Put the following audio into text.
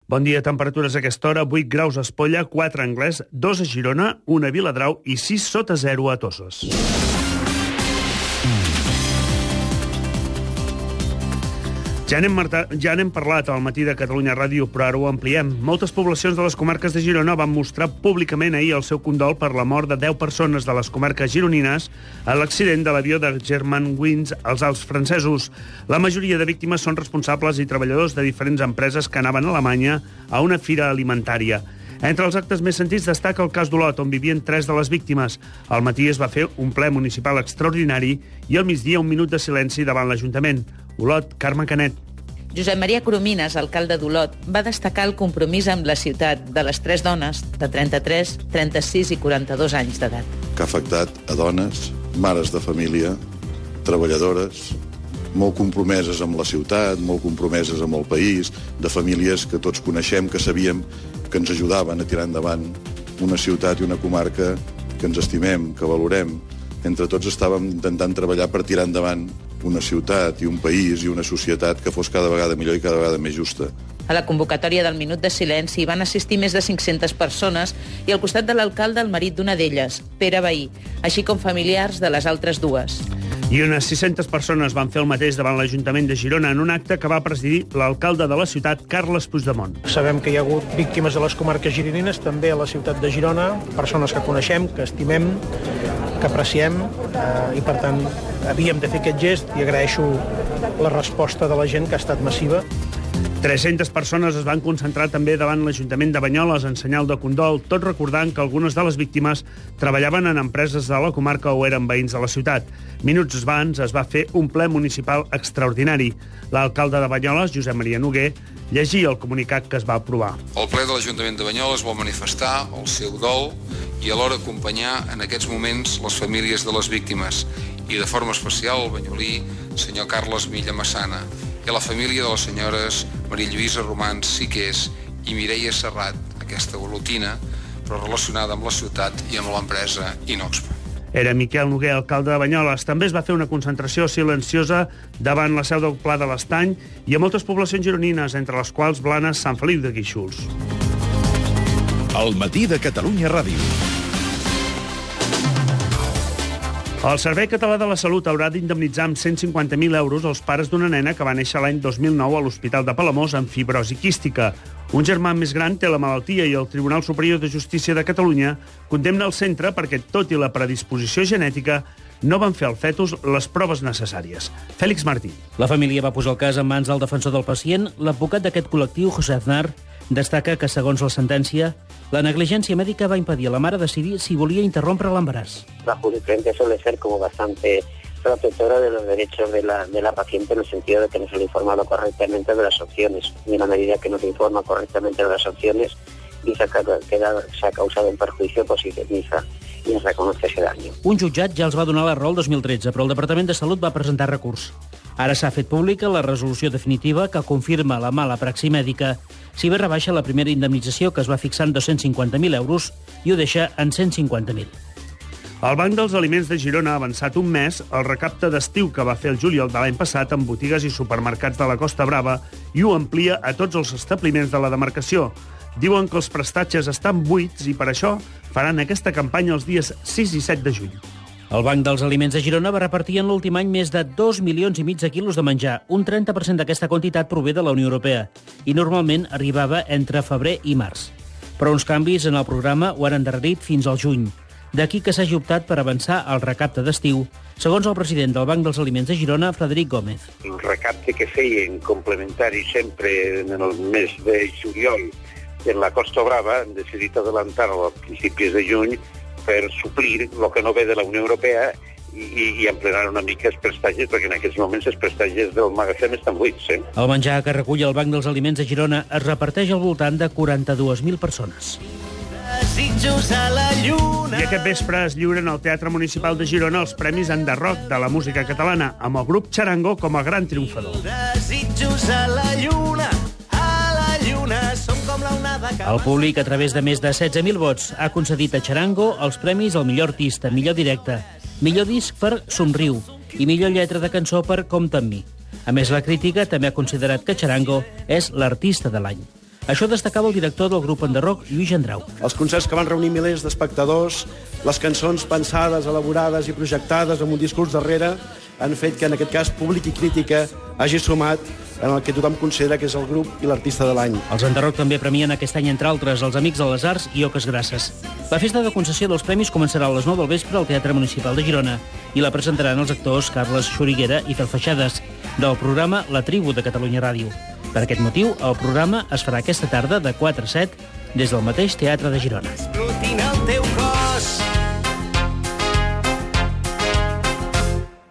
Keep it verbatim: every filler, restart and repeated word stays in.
Bon dia, temperatures a aquesta hora, vuit graus a Espolla, quatre a Anglès, dos a Girona, un a Viladrau i sis sota zero a Toses. Ja n'hem, ja n'hem parlat al matí de Catalunya Ràdio, però ara ho ampliem. Moltes poblacions de les comarques de Girona van mostrar públicament ahir el seu condol per la mort de deu persones de les comarques gironines a l'accident de l'avió de Germanwings als Alps francesos. La majoria de víctimes són responsables i treballadors de diferents empreses que anaven a Alemanya a una fira alimentària. Entre els actes més sentits destaca el cas d'Olot, on vivien tres de les víctimes. Al matí es va fer un ple municipal extraordinari i al migdia un minut de silenci davant l'Ajuntament. Olot, Carme Canet. Josep Maria Coromines, alcalde d'Olot, va destacar el compromís amb la ciutat de les tres dones de trenta-tres, trenta-sis i quaranta-dos anys d'edat. Que ha afectat a dones, mares de família, treballadores, molt compromeses amb la ciutat, molt compromeses amb el país, de famílies que tots coneixem, que sabíem que ens ajudaven a tirar endavant una ciutat i una comarca que ens estimem, que valorem. Entre tots estàvem intentant treballar per tirar endavant una ciutat i un país i una societat que fos cada vegada millor i cada vegada més justa. A la convocatòria del Minut de Silenci van assistir més de cinc-centes persones i al costat de l'alcalde el marit d'una d'elles, Pere Bahí, així com familiars de les altres dues. I unes sis-centes persones van fer el mateix davant l'Ajuntament de Girona en un acte que va presidir l'alcalde de la ciutat, Carles Puigdemont. Sabem que hi ha hagut víctimes de les comarques gironines, també a la ciutat de Girona, persones que coneixem, que estimem, que apreciem, eh, i per tant havíem de fer aquest gest i agraeixo la resposta de la gent, que ha estat massiva. tres-centes persones es van concentrar també davant l'Ajuntament de Banyoles en senyal de condol, tot recordant que algunes de les víctimes treballaven en empreses de la comarca o eren veïns de la ciutat. Minuts abans es va fer un ple municipal extraordinari. L'alcalde de Banyoles, Josep Maria Noguer, llegia el comunicat que es va aprovar. El ple de l'Ajuntament de Banyoles vol manifestar el seu dol i alhora acompanyar en aquests moments les famílies de les víctimes i de forma especial el banyolí senyor Carles Milla Massana i a la família de les senyores Maria Lluïsa Romans Siqués i Mireia Serrat, aquesta olotina, però relacionada amb la ciutat i amb l'empresa Inoxpa. Era Miquel Noguer, alcalde de Banyoles. També es va fer una concentració silenciosa davant la seu del Pla de l'Estany i a moltes poblacions gironines, entre les quals Blanes, Sant Feliu de Guíxols. El matí de Catalunya Ràdio. El Servei Català de la Salut haurà d'indemnitzar amb cent cinquanta mil euros els pares d'una nena que va néixer l'any dos mil nou a l'Hospital de Palamós amb fibrosi quística. Un germà més gran té la malaltia i el Tribunal Superior de Justícia de Catalunya condemna el centre perquè, tot i la predisposició genètica, no van fer al fetus les proves necessàries. Fèlix Martí. La família va posar el cas en mans del defensor del pacient. L'advocat d'aquest col·lectiu, José Aznar, destaca que, segons la sentència, la negligència mèdica va impedir a la mare decidir si volia interrompre l'embaràs. La jurisprudencia suele ser como bastante protectora de los derechos de la, de la paciente en el sentido de que no se le ha informado correctamente de las opciones. Y en la medida que no se informa correctamente de las opciones y se ha, quedado, se ha causado un perjuicio, pues se indemniza i es reconoce ese daño. Un jutjat ja els va donar la raó el dos mil tretze, però el Departament de Salut va presentar recurs. Ara s'ha fet pública la resolució definitiva que confirma la mala praxi mèdica, si bé rebaixa la primera indemnització, que es va fixar en dos-cents cinquanta mil euros, i ho deixa en cent cinquanta mil. El Banc dels Aliments de Girona ha avançat un mes el recapte d'estiu que va fer el juliol de l'any passat en botigues i supermercats de la Costa Brava i ho amplia a tots els establiments de la demarcació. Diuen que els prestatges estan buits i per això faran aquesta campanya els dies sis i set de juny. El Banc dels Aliments de Girona va repartir en l'últim any més de dos milions i mig de quilos de menjar. Un trenta per cent d'aquesta quantitat prové de la Unió Europea i normalment arribava entre febrer i març. Però uns canvis en el programa ho han endarrerit fins al juny. D'aquí que s'hagi optat per avançar el recapte d'estiu, segons el president del Banc dels Aliments de Girona, Frederic Gómez. El recapte que feien complementari sempre en el mes de juliol en la Costa Brava han decidit adelantar-lo a principis de juny per suplir el que no ve de la Unió Europea i, i, i emplenar una mica els prestatges, perquè en aquests moments els prestatges del magatzem estan buits. Eh? El menjar que recull el Banc dels Aliments de Girona es reparteix al voltant de quaranta-dues mil persones. I aquest vespre es lliuren al Teatre Municipal de Girona els Premis Enderroc de la música catalana, amb el grup Charango com a gran triomfador. El públic, a través de més de setze mil vots, ha concedit a Charango els premis al millor artista, millor directe, millor disc per Somriu i millor lletra de cançó per Compta amb mi. A més, la crítica també ha considerat que Charango és l'artista de l'any. Això destacava el director del grup Enderroc, Lluís Gendrau. Els concerts que van reunir milers d'espectadors, les cançons pensades, elaborades i projectades amb un discurs darrere, han fet que, en aquest cas, públic i crítica hagi sumat en el que tothom considera que és el grup i l'artista de l'any. Els Enderroc també premien aquest any, entre altres, els Amics de les Arts i Oques Grasses. La festa de concessió dels premis començarà a les nou del vespre al Teatre Municipal de Girona i la presentaran els actors Carles Xuriguera i Fel Feixades, del programa La Tribu de Catalunya Ràdio. Per aquest motiu, el programa es farà aquesta tarda de quatre a set des del mateix Teatre de Girona.